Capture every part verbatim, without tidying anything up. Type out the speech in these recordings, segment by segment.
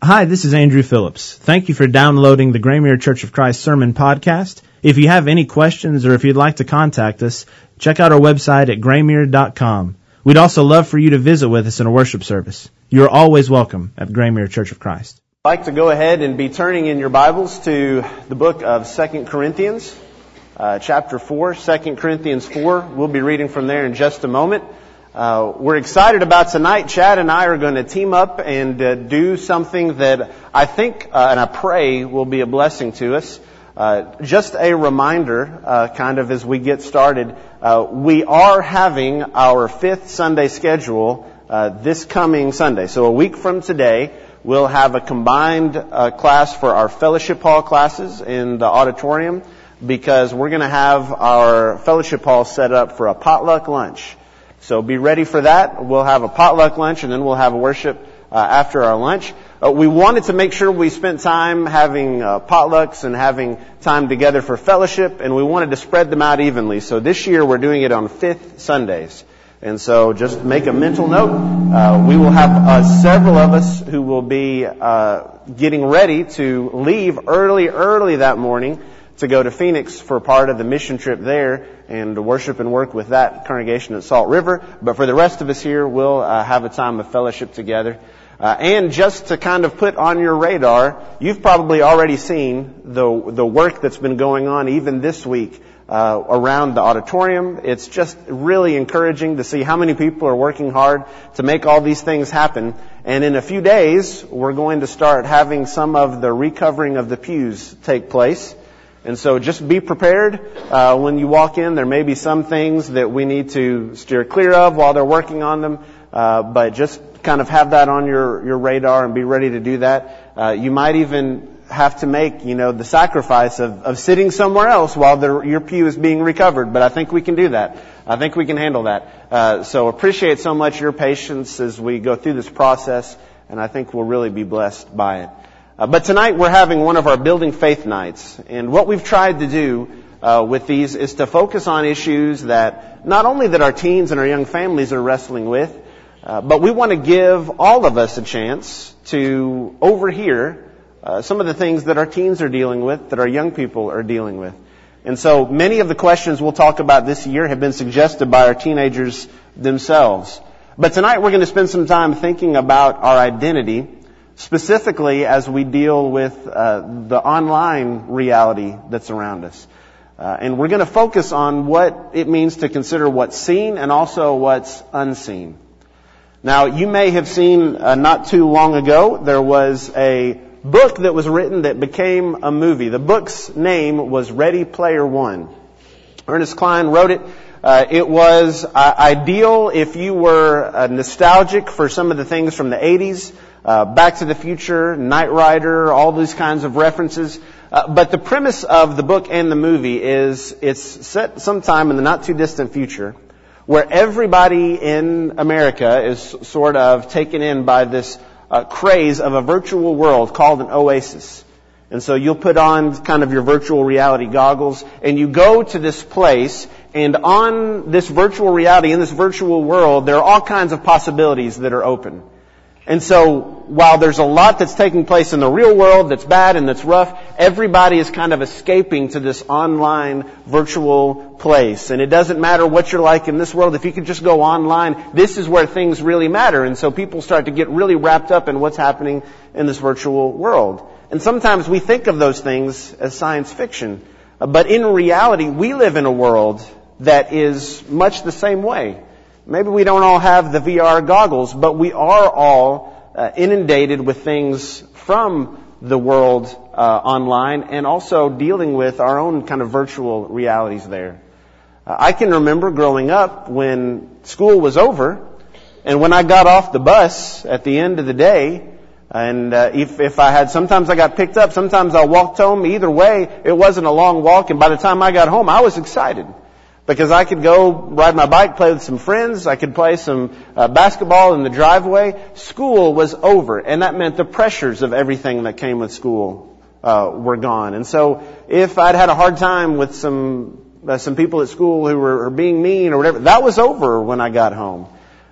Hi, this is Andrew Phillips. Thank you for downloading the Graymere Church of Christ Sermon Podcast. If you have any questions or if you'd like to contact us, check out our website at graymere dot com. We'd also love for you to visit with us in a worship service. You are always welcome at Graymere Church of Christ. I'd like to go ahead and be turning in your Bibles to the book of Second Corinthians, uh, chapter four, Second Corinthians four. We'll be reading from there in just a moment. Uh, we're excited about tonight. Chad and I are going to team up and uh, do something that I think uh, and I pray will be a blessing to us. Uh, just a reminder, uh, kind of as we get started, uh, we are having our fifth Sunday schedule uh, this coming Sunday. So a week from today, we'll have a combined uh, class for our fellowship hall classes in the auditorium, because we're going to have our fellowship hall set up for a potluck lunch. So be ready for that. We'll have a potluck lunch, and then we'll have a worship uh, after our lunch. Uh, we wanted to make sure we spent time having uh, potlucks and having time together for fellowship, and we wanted to spread them out evenly. So this year we're doing it on fifth Sundays. And so just make a mental note. Uh, we will have uh, several of us who will be uh, getting ready to leave early, early that morning to go to Phoenix for part of the mission trip there and to worship and work with that congregation at Salt River. But for the rest of us here, we'll uh, have a time of fellowship together. Uh, and just to kind of put on your radar, you've probably already seen the the work that's been going on even this week uh, around the auditorium. It's just really encouraging to see how many people are working hard to make all these things happen. And in a few days, we're going to start having some of the recovering of the pews take place. And so just be prepared uh, when you walk in. There may be some things that we need to steer clear of while they're working on them, uh, but just kind of have that on your, your radar and be ready to do that. Uh, you might even have to make, you know, the sacrifice of, of sitting somewhere else while the, your pew is being recovered, but I think we can do that. I think we can handle that. Uh, so appreciate so much your patience as we go through this process, and I think we'll really be blessed by it. Uh, but tonight we're having one of our Building Faith Nights, and what we've tried to do uh, with these is to focus on issues that not only that our teens and our young families are wrestling with, uh, but we want to give all of us a chance to overhear uh, some of the things that our teens are dealing with, that our young people are dealing with. And so many of the questions we'll talk about this year have been suggested by our teenagers themselves. But tonight we're going to spend some time thinking about our identity, specifically as we deal with uh, the online reality that's around us. Uh, and we're going to focus on what it means to consider what's seen and also what's unseen. Now, you may have seen uh, not too long ago, there was a book that was written that became a movie. The book's name was Ready Player One. Ernest Cline wrote it. Uh, it was uh, ideal if you were uh, nostalgic for some of the things from the eighties. Uh, Back to the Future, Knight Rider, all these kinds of references. Uh, but the premise of the book and the movie is it's set sometime in the not too distant future where everybody in America is sort of taken in by this uh, craze of a virtual world called an oasis. And so you'll put on kind of your virtual reality goggles and you go to this place, and on this virtual reality, in this virtual world, there are all kinds of possibilities that are open. And so, while there's a lot that's taking place in the real world that's bad and that's rough, everybody is kind of escaping to this online virtual place. And it doesn't matter what you're like in this world. If you could just go online, this is where things really matter. And so people start to get really wrapped up in what's happening in this virtual world. And sometimes we think of those things as science fiction. But in reality, we live in a world that is much the same way. Maybe we don't all have the V R goggles, but we are all uh, inundated with things from the world uh, online, and also dealing with our own kind of virtual realities there. Uh, I can remember growing up when school was over, and when I got off the bus at the end of the day, and uh, if, if I had, sometimes I got picked up, sometimes I walked home. Either way, it wasn't a long walk, and by the time I got home, I was excited. Because I could go ride my bike, play with some friends. I could play some uh, basketball in the driveway. School was over, and that meant the pressures of everything that came with school uh, were gone. And so, if I'd had a hard time with some uh, some people at school who were, were being mean or whatever, that was over when I got home.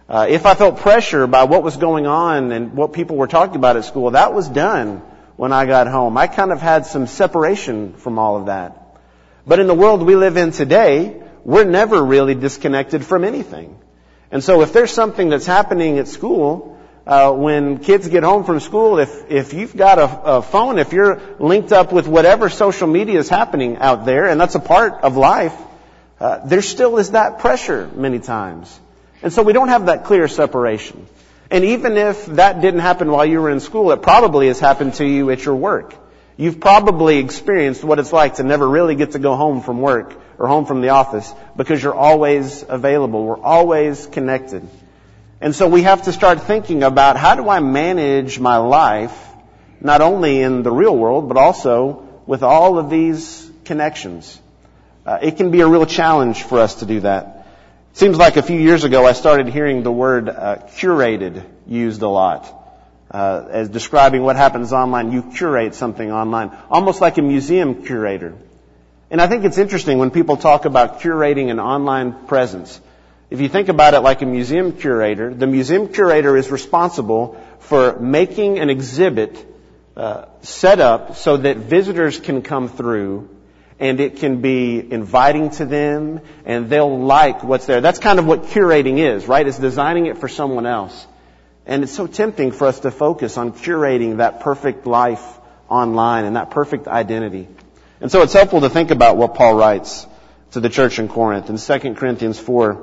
Uh, if I felt pressure by what was going on and what people were talking about at school, that was done when I got home. I kind of had some separation from all of that. But in the world we live in today, we're never really disconnected from anything. And so if there's something that's happening at school, uh, when kids get home from school, if, if you've got a, a phone, if you're linked up with whatever social media is happening out there, and that's a part of life, uh, there still is that pressure many times. And so we don't have that clear separation. And even if that didn't happen while you were in school, it probably has happened to you at your work. You've probably experienced what it's like to never really get to go home from work or home from the office because you're always available. We're always connected. And so we have to start thinking about, how do I manage my life, not only in the real world, but also with all of these connections? Uh, it can be a real challenge for us to do that. It seems like a few years ago I started hearing the word uh, curated used a lot uh, as describing what happens online. You curate something online, almost like a museum curator. And I think it's interesting when people talk about curating an online presence. If you think about it like a museum curator, the museum curator is responsible for making an exhibit uh, set up so that visitors can come through and it can be inviting to them, and they'll like what's there. That's kind of what curating is, right? It's designing it for someone else. And it's so tempting for us to focus on curating that perfect life online and that perfect identity. And so it's helpful to think about what Paul writes to the church in Corinth in Second Corinthians four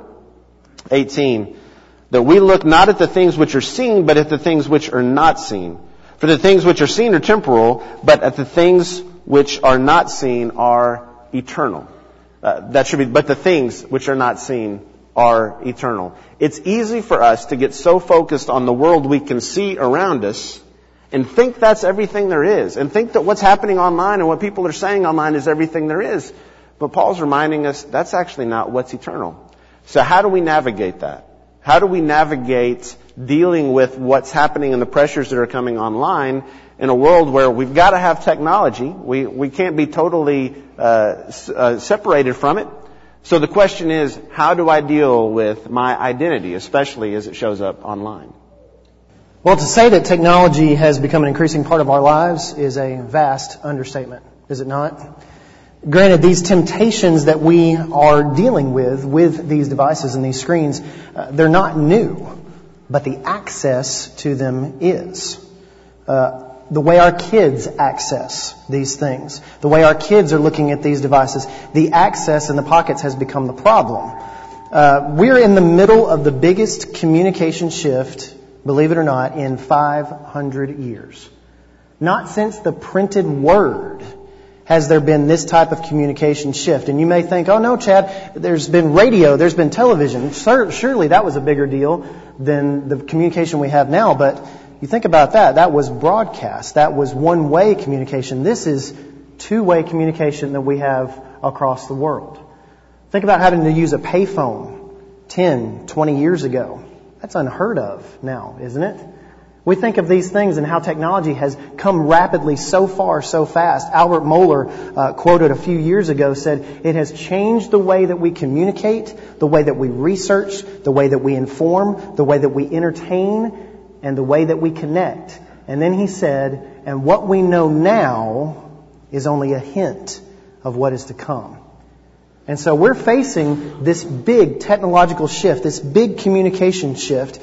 eighteen, that we look not at the things which are seen, but at the things which are not seen. For the things which are seen are temporal, but at the things which are not seen are eternal. Uh, that should be, but the things which are not seen are eternal. It's easy for us to get so focused on the world we can see around us and think that's everything there is, and think that what's happening online and what people are saying online is everything there is. But Paul's reminding us that's actually not what's eternal. So how do we navigate that? How do we navigate dealing with what's happening and the pressures that are coming online in a world where we've got to have technology? We we can't be totally uh, s- uh, separated from it. So the question is, how do I deal with my identity, especially as it shows up online? Well, to say that technology has become an increasing part of our lives is a vast understatement, is it not? Granted, these temptations that we are dealing with, with these devices and these screens, uh, they're not new, but the access to them is. Uh, the way our kids access these things, the way our kids are looking at these devices, the access in the pockets has become the problem. Uh, we're in the middle of the biggest communication shift, believe it or not, in five hundred years. Not since the printed word has there been this type of communication shift. And you may think, oh no, Chad, there's been radio, there's been television. Surely that was a bigger deal than the communication we have now. But you think about that, that was broadcast. That was one-way communication. This is two-way communication that we have across the world. Think about having to use a payphone ten, twenty years ago. That's unheard of now, isn't it? We think of these things and how technology has come rapidly so far, so fast. Albert Mohler, uh, quoted a few years ago, said, "It has changed the way that we communicate, the way that we research, the way that we inform, the way that we entertain, and the way that we connect." And then he said, "And what we know now is only a hint of what is to come." And so we're facing this big technological shift, this big communication shift,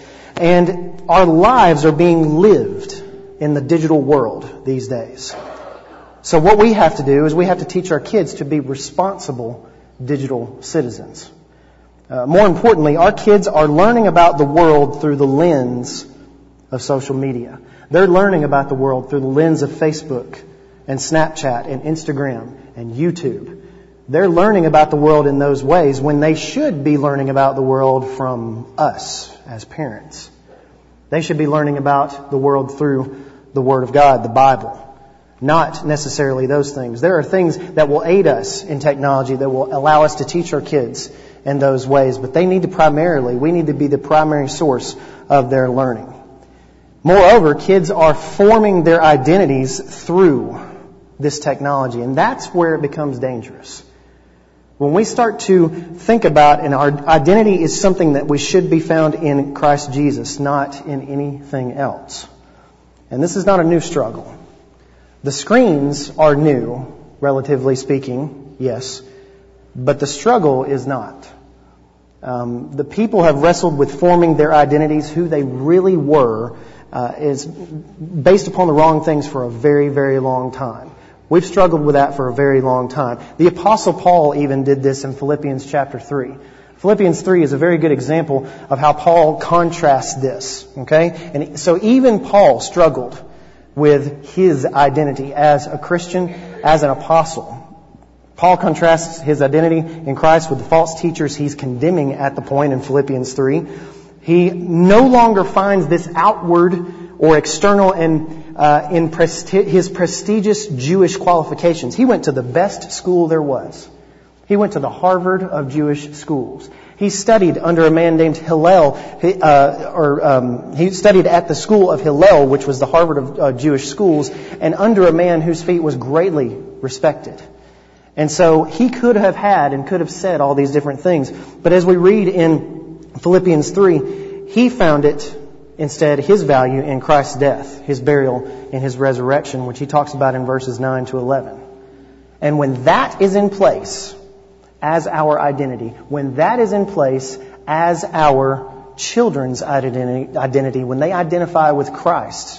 and our lives are being lived in the digital world these days. So what we have to do is we have to teach our kids to be responsible digital citizens. Uh, more importantly, our kids are learning about the world through the lens of social media. They're learning about the world through the lens of Facebook and Snapchat and Instagram and YouTube. They're learning about the world in those ways when they should be learning about the world from us as parents. They should be learning about the world through the Word of God, the Bible, not necessarily those things. There are things that will aid us in technology that will allow us to teach our kids in those ways, but they need to primarily, we need to be the primary source of their learning. Moreover, kids are forming their identities through this technology, and that's where it becomes dangerous. When we start to think about, and our identity is something that we should be found in Christ Jesus, not in anything else. And this is not a new struggle. The screens are new, relatively speaking, yes, but the struggle is not. Um, the people have wrestled with forming their identities, who they really were, uh, is based upon the wrong things for a very, very long time. We've struggled with that for a very long time. The Apostle Paul even did this in Philippians chapter three. Philippians three is a very good example of how Paul contrasts this. Okay? And so even Paul struggled with his identity as a Christian, as an apostle. Paul contrasts his identity in Christ with the false teachers he's condemning at the point in Philippians three. He no longer finds this outward or external and uh, in presti- his prestigious Jewish qualifications. He went to the best school there was. He went to the Harvard of Jewish schools. He studied under a man named Hillel, uh, or um, he studied at the school of Hillel, which was the Harvard of uh, Jewish schools, and under a man whose feet was greatly respected. And so he could have had and could have said all these different things. But as we read in Philippians three, he found it instead his value in Christ's death, his burial, and his resurrection, which he talks about in verses nine to eleven. And when that is in place as our identity, when that is in place as our children's identity, identity, when they identify with Christ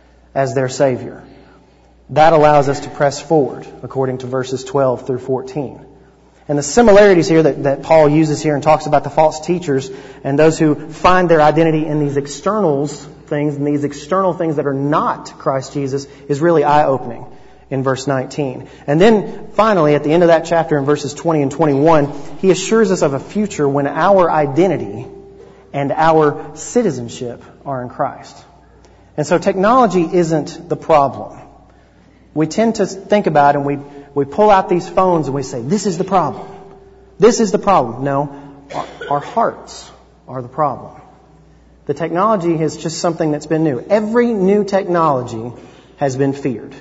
as their Savior, that allows us to press forward, according to verses twelve through fourteen. And the similarities here that, that Paul uses here and talks about the false teachers and those who find their identity in these externals things, and these external things that are not Christ Jesus, is really eye-opening in verse nineteen. And then finally, at the end of that chapter in verses twenty and twenty-one, he assures us of a future when our identity and our citizenship are in Christ. And so technology isn't the problem. We tend to think about and we, we pull out these phones and we say, this is the problem. This is the problem. No, our, our hearts are the problem. The technology is just something that's been new. Every new technology has been feared.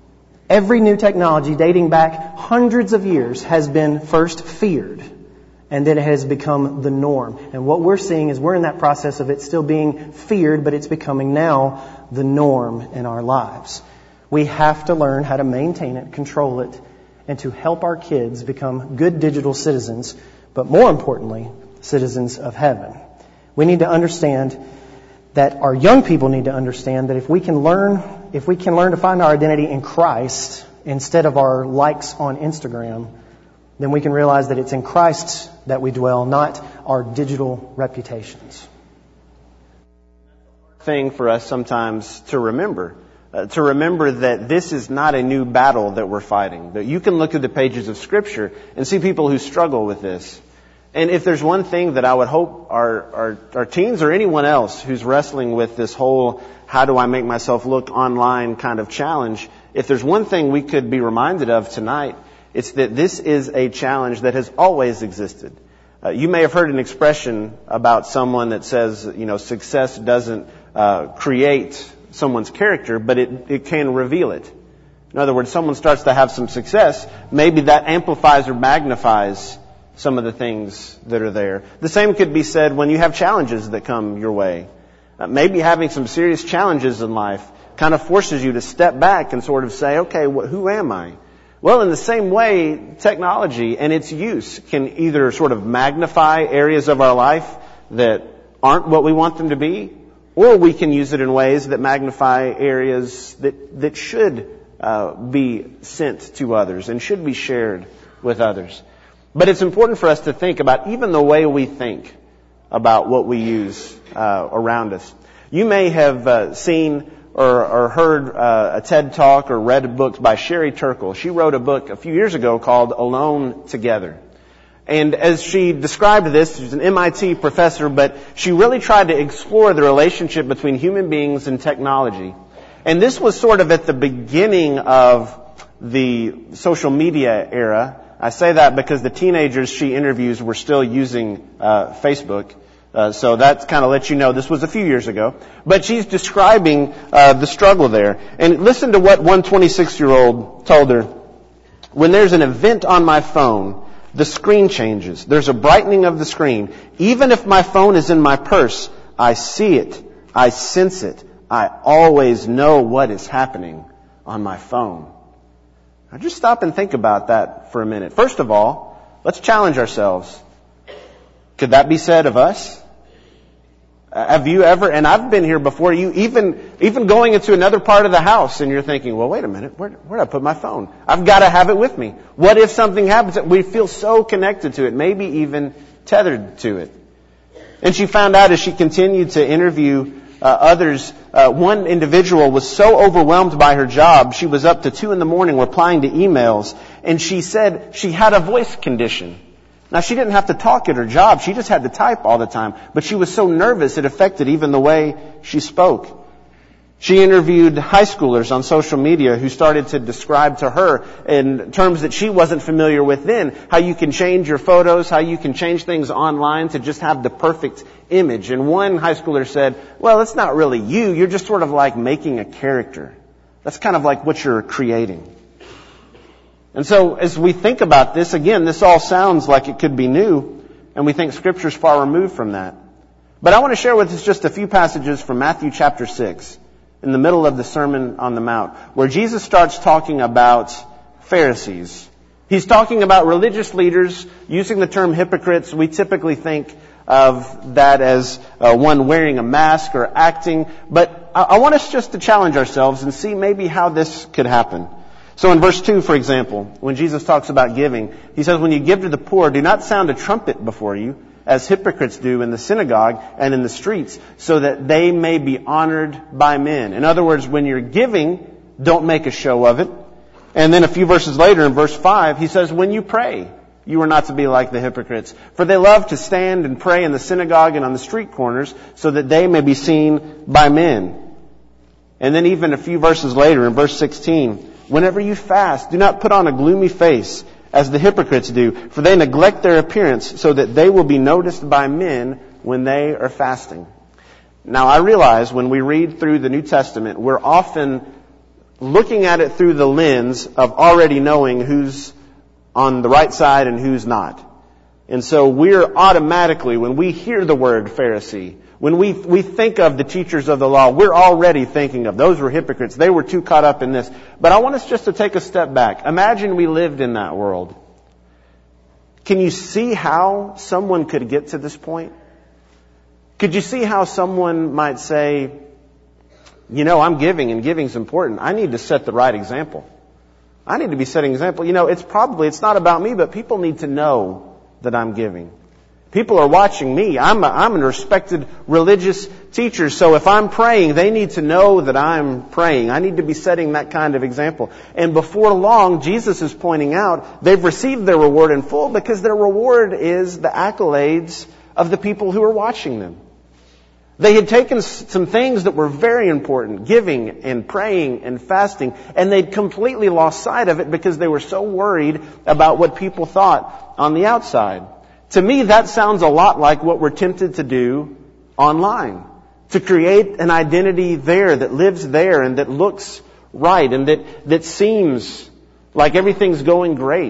Every new technology dating back hundreds of years has been first feared, and then it has become the norm. And what we're seeing is we're in that process of it still being feared, but it's becoming now the norm in our lives. We have to learn how to maintain it, control it, and to help our kids become good digital citizens, but more importantly, citizens of heaven. We need to understand that our young people need to understand that if we can learn, if we can learn to find our identity in Christ instead of our likes on Instagram, then we can realize that it's in Christ that we dwell, not our digital reputations. Thing for us sometimes to remember. Uh, to remember that this is not a new battle that we're fighting. That you can look at the pages of Scripture and see people who struggle with this. And if there's one thing that I would hope our, our, our teens or anyone else who's wrestling with this whole how do I make myself look online kind of challenge, if there's one thing we could be reminded of tonight, it's that this is a challenge that has always existed. Uh, you may have heard an expression about someone that says, you know, success doesn't uh, create someone's character, but it, it can reveal it. In other words, someone starts to have some success, maybe that amplifies or magnifies some of the things that are there. The same could be said when you have challenges that come your way. Uh, maybe having some serious challenges in life kind of forces you to step back and sort of say, okay, wh- who am I? Well, in the same way, technology and its use can either sort of magnify areas of our life that aren't what we want them to be, or we can use it in ways that magnify areas that, that should uh, be sent to others and should be shared with others. But it's important for us to think about even the way we think about what we use uh, around us. You may have uh, seen or, or heard uh, a TED Talk or read a book by Sherry Turkle. She wrote a book a few years ago called Alone Together. And as she described this, she's an M I T professor, but she really tried to explore the relationship between human beings and technology. And this was sort of at the beginning of the social media era. I say that because the teenagers she interviews were still using uh, Facebook. Uh, so that kind of lets you know this was a few years ago. But she's describing uh, the struggle there. And listen to what one twenty-six-year-old told her. When there's an event on my phone, The screen changes. There's a brightening of the screen. Even if my phone is in my purse, I see it. I sense it. I always know what is happening on my phone. Now just stop and think about that for a minute. First of all, let's challenge ourselves. Could that be said of us? Have you ever, and I've been here before, you even even going into another part of the house and you're thinking, well, wait a minute, where, where did I put my phone? I've got to have it with me. What if something happens? We feel so connected to it, maybe even tethered to it. And she found out as she continued to interview uh, others, uh, one individual was so overwhelmed by her job, she was up to two in the morning replying to emails, and she said she had a voice condition. Now, she didn't have to talk at her job. She just had to type all the time. But she was so nervous, it affected even the way she spoke. She interviewed high schoolers on social media who started to describe to her in terms that she wasn't familiar with then, how you can change your photos, how you can change things online to just have the perfect image. And one high schooler said, well, it's not really you. You're just sort of like making a character. That's kind of like what you're creating. And so as we think about this, again, this all sounds like it could be new, and we think Scripture's far removed from that. But I want to share with us just a few passages from Matthew chapter six, in the middle of the Sermon on the Mount, where Jesus starts talking about Pharisees. He's talking about religious leaders. Using the term hypocrites, we typically think of that as uh, one wearing a mask or acting. But I, I want us just to challenge ourselves and see maybe how this could happen. So in verse two, for example, when Jesus talks about giving, he says, when you give to the poor, do not sound a trumpet before you, as hypocrites do in the synagogue and in the streets, so that they may be honored by men. In other words, when you're giving, don't make a show of it. And then a few verses later, in verse five, he says, when you pray, you are not to be like the hypocrites, for they love to stand and pray in the synagogue and on the street corners, so that they may be seen by men. And then even a few verses later, in verse sixteen, whenever you fast, do not put on a gloomy face, as the hypocrites do, for they neglect their appearance, so that they will be noticed by men when they are fasting. Now, I realize when we read through the New Testament, we're often looking at it through the lens of already knowing who's on the right side and who's not. And so we're automatically, when we hear the word Pharisee, when we we think of the teachers of the law, we're already thinking of those were hypocrites. They were too caught up in this. But I want us just to take a step back. Imagine we lived in that world. Can you see how someone could get to this point? Could you see how someone might say, you know, I'm giving and giving's important. I need to set the right example. I need to be setting example. You know, it's probably, it's not about me, but people need to know that I'm giving. People are watching me. I'm a, I'm a respected religious teacher, so if I'm praying, they need to know that I'm praying. I need to be setting that kind of example. And before long, Jesus is pointing out they've received their reward in full because their reward is the accolades of the people who are watching them. They had taken some things that were very important, giving and praying and fasting, and they'd completely lost sight of it because they were so worried about what people thought on the outside. To me, that sounds a lot like what we're tempted to do online. To create an identity there that lives there and that looks right and that, that seems like everything's going great.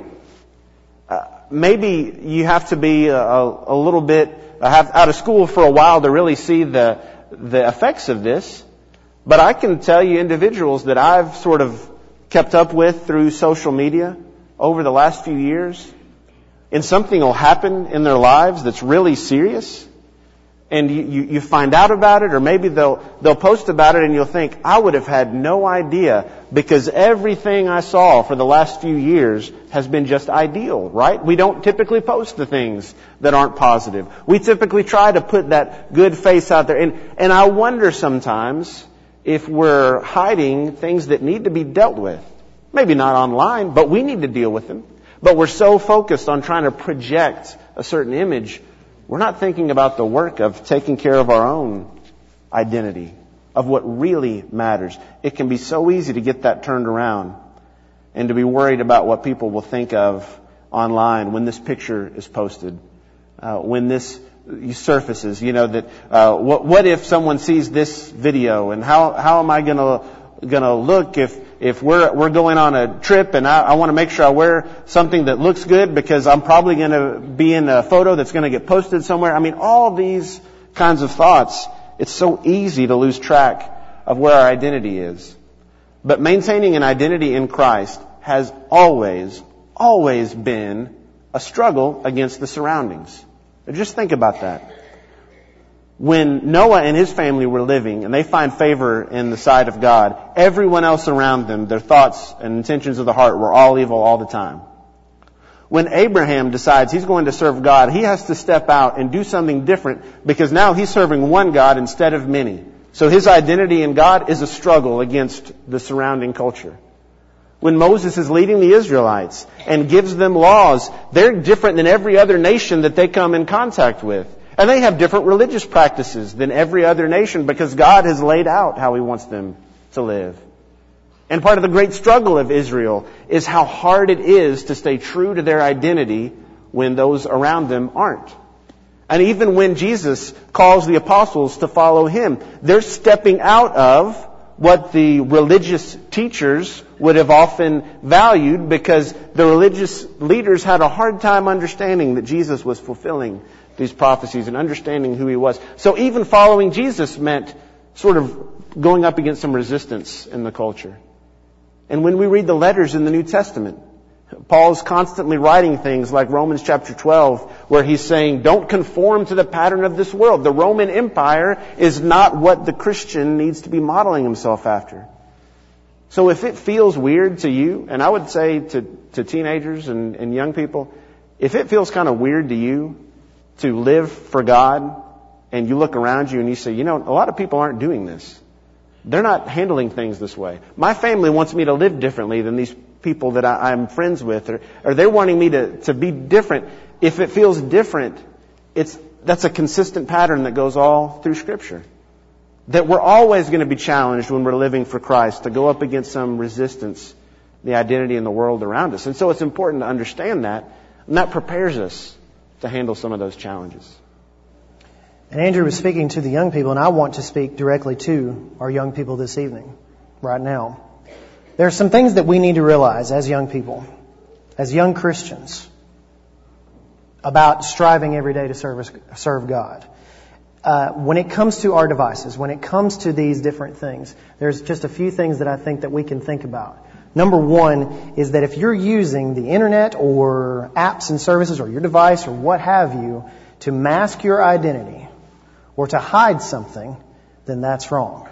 Uh, maybe you have to be a, a little bit uh, have, out of school for a while to really see the, the effects of this. But I can tell you individuals that I've sort of kept up with through social media over the last few years, and something will happen in their lives that's really serious, and you, you, you find out about it, or maybe they'll they'll post about it, and you'll think, I would have had no idea, because everything I saw for the last few years has been just ideal, right? We don't typically post the things that aren't positive. We typically try to put that good face out there, and and I wonder sometimes if we're hiding things that need to be dealt with. Maybe not online, but we need to deal with them. But we're so focused on trying to project a certain image, we're not thinking about the work of taking care of our own identity, of what really matters. It can be so easy to get that turned around and to be worried about what people will think of online when this picture is posted, uh, when this surfaces. You know, that uh, what, what if someone sees this video, and how how am I going to going to look if if we're we're going on a trip and I, I want to make sure I wear something that looks good because I'm probably going to be in a photo that's going to get posted somewhere. I mean, all these kinds of thoughts. It's so easy to lose track of where our identity is. But maintaining an identity in Christ has always, always been a struggle against the surroundings. Just think about that. When Noah and his family were living and they find favor in the sight of God, everyone else around them, their thoughts and intentions of the heart were all evil all the time. When Abraham decides he's going to serve God, he has to step out and do something different because now he's serving one God instead of many. So his identity in God is a struggle against the surrounding culture. When Moses is leading the Israelites and gives them laws, they're different than every other nation that they come in contact with. And they have different religious practices than every other nation because God has laid out how He wants them to live. And part of the great struggle of Israel is how hard it is to stay true to their identity when those around them aren't. And even when Jesus calls the apostles to follow Him, they're stepping out of what the religious teachers would have often valued because the religious leaders had a hard time understanding that Jesus was fulfilling these prophecies and understanding who He was. So even following Jesus meant sort of going up against some resistance in the culture. And when we read the letters in the New Testament, Paul's constantly writing things like Romans chapter twelve, where he's saying, don't conform to the pattern of this world. The Roman Empire is not what the Christian needs to be modeling himself after. So if it feels weird to you, and I would say to, to teenagers and, and young people, if it feels kind of weird to you to live for God, and you look around you and you say, you know, a lot of people aren't doing this. They're not handling things this way. My family wants me to live differently than these people that I, I'm friends with, or, or they're wanting me to, to be different. If it feels different, it's that's a consistent pattern that goes all through Scripture. That we're always going to be challenged when we're living for Christ to go up against some resistance, the identity in the world around us. And so it's important to understand that, and that prepares us to handle some of those challenges. And Andrew was speaking to the young people, and I want to speak directly to our young people this evening, right now. There are some things that we need to realize as young people, as young Christians, about striving every day to serve, serve God. Uh, when it comes to our devices, when it comes to these different things, there's just a few things that I think that we can think about. Number one is that if you're using the internet or apps and services or your device or what have you to mask your identity or to hide something, then that's wrong.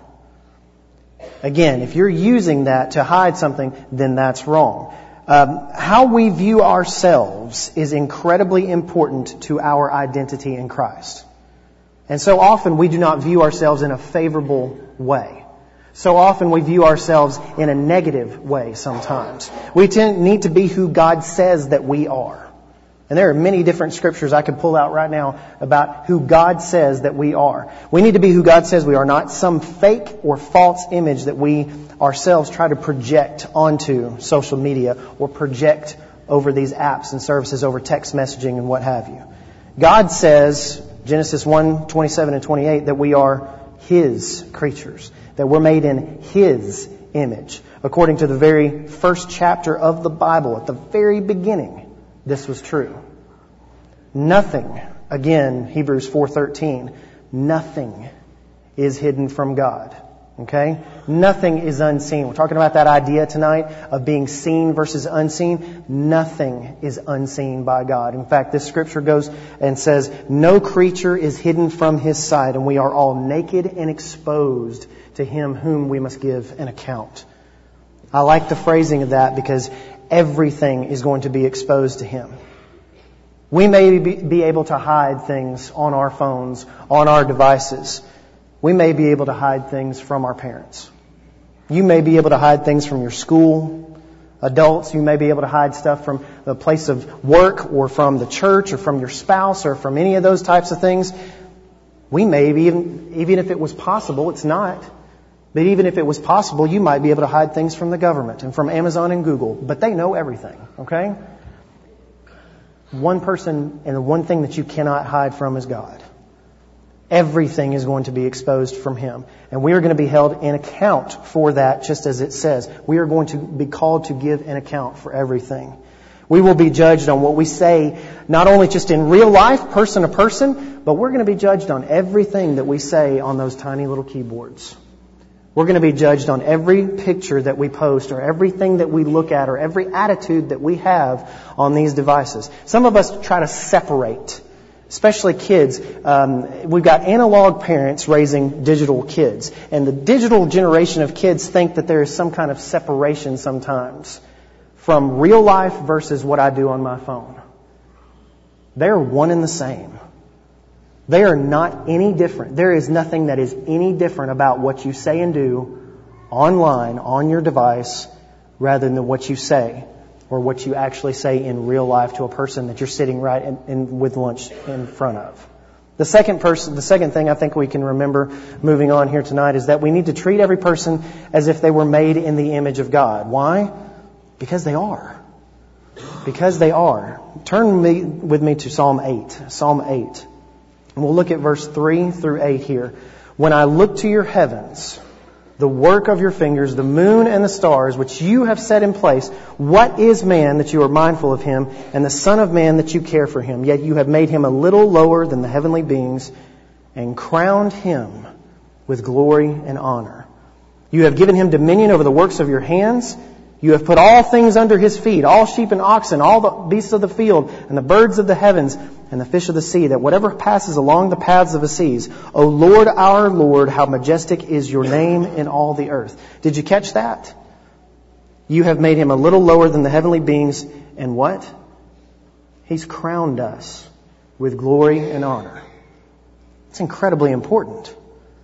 Again, if you're using that to hide something, then that's wrong. Um, how we view ourselves is incredibly important to our identity in Christ. And so often we do not view ourselves in a favorable way. So often we view ourselves in a negative way sometimes. We tend, need to be who God says that we are. And there are many different scriptures I could pull out right now about who God says that we are. We need to be who God says we are, not some fake or false image that we ourselves try to project onto social media or project over these apps and services, over text messaging and what have you. God says, Genesis one, twenty-seven and twenty-eight, that we are His creatures, that we're made in His image. According to the very first chapter of the Bible, at the very beginning, this was true. Nothing, again, Hebrews four thirteen, nothing is hidden from God. Okay? Nothing is unseen. We're talking about that idea tonight of being seen versus unseen. Nothing is unseen by God. In fact, this scripture goes and says, no creature is hidden from His sight, and we are all naked and exposed to Him whom we must give an account. I like the phrasing of that because everything is going to be exposed to Him. We may be able to hide things on our phones, on our devices. We may be able to hide things from our parents. You may be able to hide things from your school. Adults, you may be able to hide stuff from the place of work or from the church or from your spouse or from any of those types of things. We may be, even, even if it was possible, it's not. But even if it was possible, you might be able to hide things from the government and from Amazon and Google. But they know everything, okay? One person and the one thing that you cannot hide from is God. Everything is going to be exposed from Him. And we are going to be held in account for that, just as it says. We are going to be called to give an account for everything. We will be judged on what we say, not only just in real life, person to person, but we're going to be judged on everything that we say on those tiny little keyboards. We're going to be judged on every picture that we post, or everything that we look at, or every attitude that we have on these devices. Some of us try to separate, especially kids. Um, we've got analog parents raising digital kids. And the digital generation of kids think that there is some kind of separation sometimes from real life versus what I do on my phone. They're one and the same. They are not any different. There is nothing that is any different about what you say and do online, on your device, rather than what you say or what you actually say in real life to a person that you're sitting right in, in with lunch in front of. The second person, the second thing I think we can remember moving on here tonight is that we need to treat every person as if they were made in the image of God. Why? Because they are. Because they are. Turn me, with me to Psalm eight. Psalm eight. And we'll look at verse three through eight here. When I look to your heavens, the work of your fingers, the moon and the stars, which you have set in place, what is man that you are mindful of him, and the son of man that you care for him? Yet you have made him a little lower than the heavenly beings, and crowned him with glory and honor. You have given him dominion over the works of your hands. You have put all things under his feet, all sheep and oxen, all the beasts of the field, and the birds of the heavens, and the fish of the sea, that whatever passes along the paths of the seas. O Lord, our Lord, how majestic is your name in all the earth. Did you catch that? You have made him a little lower than the heavenly beings, and what? He's crowned us with glory and honor. It's incredibly important.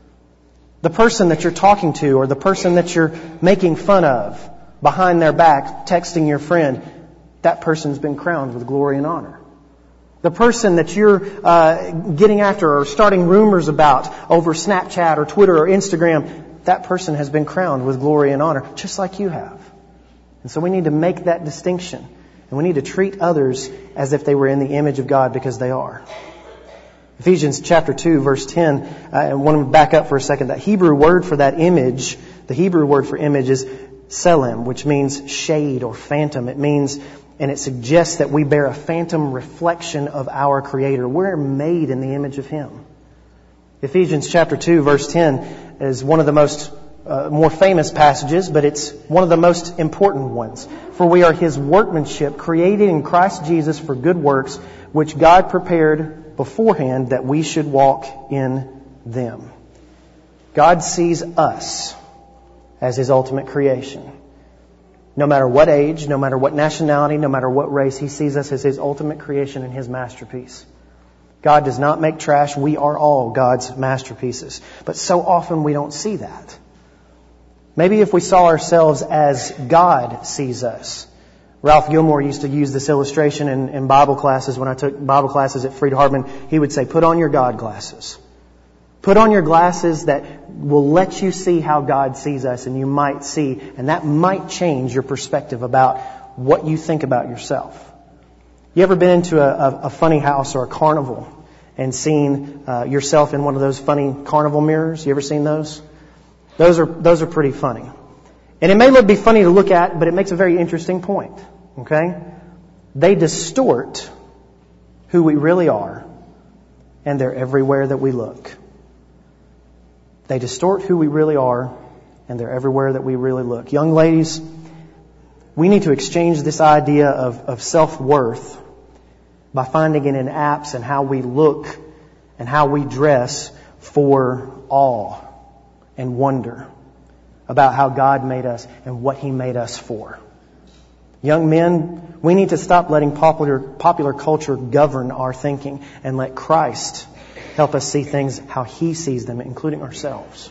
The person that you're talking to, or the person that you're making fun of behind their back, texting your friend, that person's been crowned with glory and honor. The person that you're uh, getting after or starting rumors about over Snapchat or Twitter or Instagram, that person has been crowned with glory and honor, just like you have. And so we need to make that distinction. And we need to treat others as if they were in the image of God, because they are. Ephesians chapter two, verse ten, uh, I want to back up for a second. That Hebrew word for that image, the Hebrew word for image is Selim, which means shade or phantom. It means, and it suggests that we bear a phantom reflection of our Creator. We're made in the image of Him. Ephesians chapter two, verse ten is one of the most uh, more famous passages, but it's one of the most important ones. For we are His workmanship, created in Christ Jesus for good works, which God prepared beforehand that we should walk in them. God sees us as His ultimate creation. No matter what age, no matter what nationality, no matter what race, He sees us as His ultimate creation and His masterpiece. God does not make trash. We are all God's masterpieces. But so often we don't see that. Maybe if we saw ourselves as God sees us. Ralph Gilmore used to use this illustration in, in Bible classes. When I took Bible classes at Freed Hardeman, he would say, put on your God glasses. Put on your glasses that will let you see how God sees us, and you might see, and that might change your perspective about what you think about yourself. You ever been into a, a, a funny house or a carnival and seen uh, yourself in one of those funny carnival mirrors? You ever seen those? Those are those are pretty funny. And it may look be funny to look at, but it makes a very interesting point. Okay? They distort who we really are, and they're everywhere that we look. They distort who we really are, and they're everywhere that we really look. Young ladies, we need to exchange this idea of, of self-worth by finding it in apps and how we look and how we dress for awe and wonder about how God made us and what He made us for. Young men, we need to stop letting popular, popular culture govern our thinking and let Christ help us see things how He sees them, including ourselves.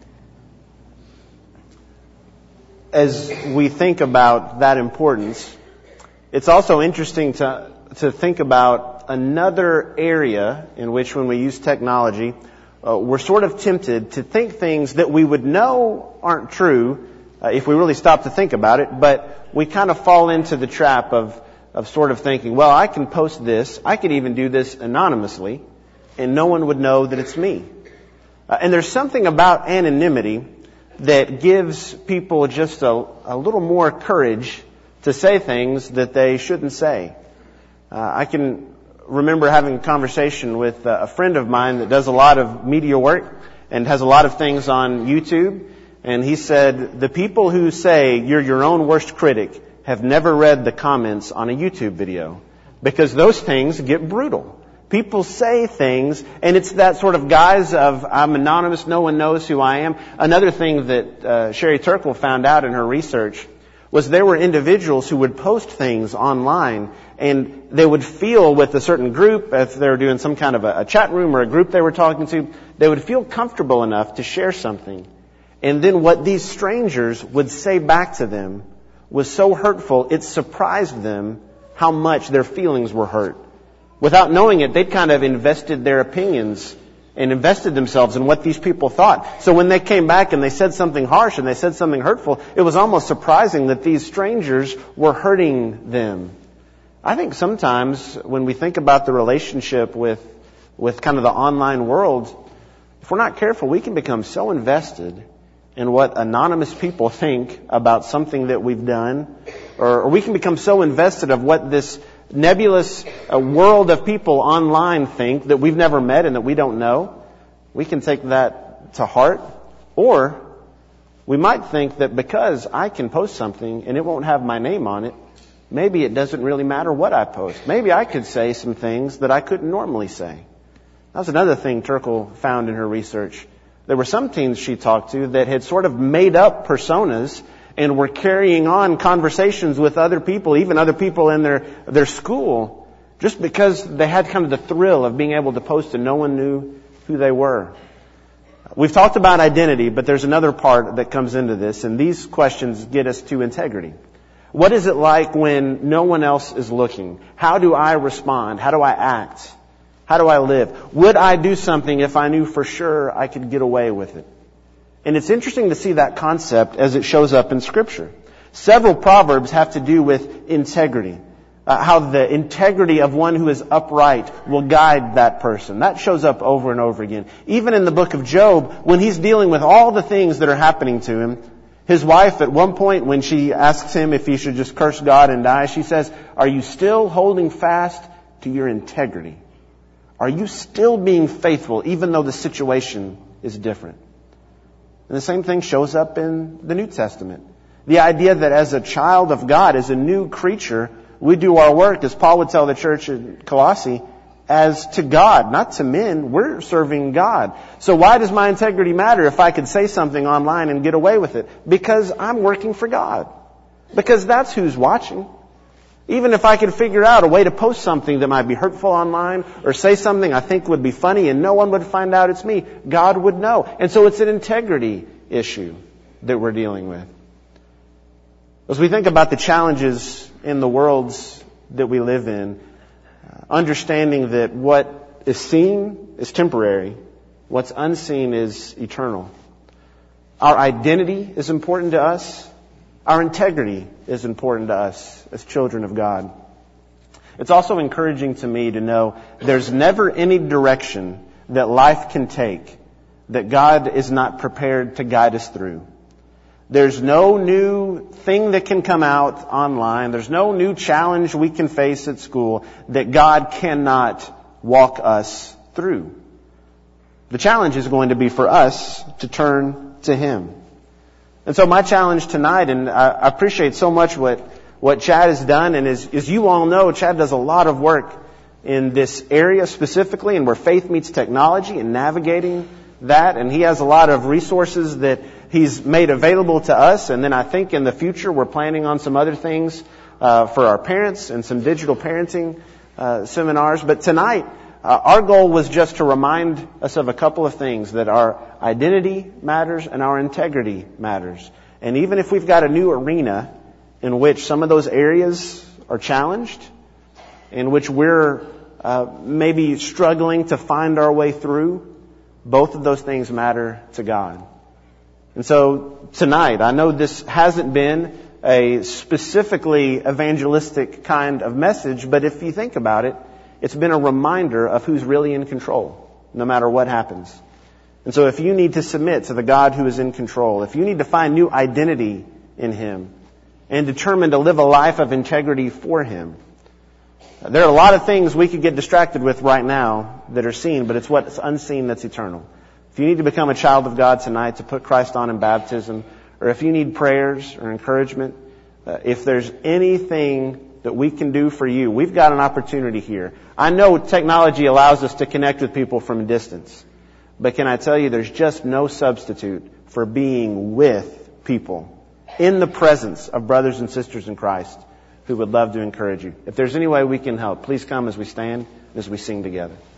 As we think about that importance, it's also interesting to to think about another area in which, when we use technology, uh, we're sort of tempted to think things that we would know aren't true uh, if we really stop to think about it, but we kind of fall into the trap of of sort of thinking, well, I can post this, I could even do this anonymously, and no one would know that it's me. Uh, and there's something about anonymity that gives people just a, a little more courage to say things that they shouldn't say. Uh, I can remember having a conversation with uh, a friend of mine that does a lot of media work and has a lot of things on YouTube. And he said, the people who say you're your own worst critic have never read the comments on a YouTube video, because those things get brutal. People say things, and it's that sort of guise of, I'm anonymous, no one knows who I am. Another thing that uh, Sherry Turkle found out in her research was there were individuals who would post things online, and they would feel with a certain group, if they were doing some kind of a, a chat room or a group they were talking to, they would feel comfortable enough to share something. And then what these strangers would say back to them was so hurtful, it surprised them how much their feelings were hurt. Without knowing it, they'd kind of invested their opinions and invested themselves in what these people thought. So when they came back and they said something harsh and they said something hurtful, it was almost surprising that these strangers were hurting them. I think sometimes when we think about the relationship with, with kind of the online world, if we're not careful, we can become so invested in what anonymous people think about something that we've done, or, or we can become so invested of what this nebulous uh, world of people online think that we've never met and that we don't know. We can take that to heart. Or we might think that because I can post something and it won't have my name on it, maybe it doesn't really matter what I post. Maybe I could say some things that I couldn't normally say. That was another thing Turkle found in her research. There were some teens she talked to that had sort of made up personas and were carrying on conversations with other people, even other people in their their school, just because they had kind of the thrill of being able to post and no one knew who they were. We've talked about identity, but there's another part that comes into this, and these questions get us to integrity. What is it like when no one else is looking? How do I respond? How do I act? How do I live? Would I do something if I knew for sure I could get away with it? And it's interesting to see that concept as it shows up in Scripture. Several Proverbs have to do with integrity. Uh, how the integrity of one who is upright will guide that person. That shows up over and over again. Even in the book of Job, when he's dealing with all the things that are happening to him, his wife at one point, when she asks him if he should just curse God and die, she says, "Are you still holding fast to your integrity? Are you still being faithful even though the situation is different?" And the same thing shows up in the New Testament. The idea that as a child of God, as a new creature, we do our work, as Paul would tell the church in Colossae, as to God, not to men. We're serving God. So why does my integrity matter if I could say something online and get away with it? Because I'm working for God. Because that's who's watching. Even if I could figure out a way to post something that might be hurtful online or say something I think would be funny and no one would find out it's me, God would know. And so it's an integrity issue that we're dealing with. As we think about the challenges in the worlds that we live in, uh, understanding that what is seen is temporary, what's unseen is eternal. Our identity is important to us. Our integrity is important to us as children of God. It's also encouraging to me to know there's never any direction that life can take that God is not prepared to guide us through. There's no new thing that can come out online. There's no new challenge we can face at school that God cannot walk us through. The challenge is going to be for us to turn to Him. And so my challenge tonight, and I appreciate so much what, what Chad has done, and as, as you all know, Chad does a lot of work in this area specifically, and where faith meets technology and navigating that, and he has a lot of resources that he's made available to us, and then I think in the future we're planning on some other things uh, for our parents and some digital parenting uh, seminars. But tonight, uh, our goal was just to remind us of a couple of things, that our identity matters and our integrity matters. And even if we've got a new arena in which some of those areas are challenged, in which we're uh, maybe struggling to find our way through, both of those things matter to God. And so tonight, I know this hasn't been a specifically evangelistic kind of message, but if you think about it, it's been a reminder of who's really in control. no matter what happens. And so if you need to submit to the God who is in control, if you need to find new identity in Him and determine to live a life of integrity for Him, there are a lot of things we could get distracted with right now that are seen, but it's what's unseen that's eternal. If you need to become a child of God tonight, to put Christ on in baptism, or if you need prayers or encouragement, uh, if there's anything that we can do for you, we've got an opportunity here. I know technology allows us to connect with people from a distance, but can I tell you, there's just no substitute for being with people in the presence of brothers and sisters in Christ who would love to encourage you. If there's any way we can help, please come as we stand, as we sing together.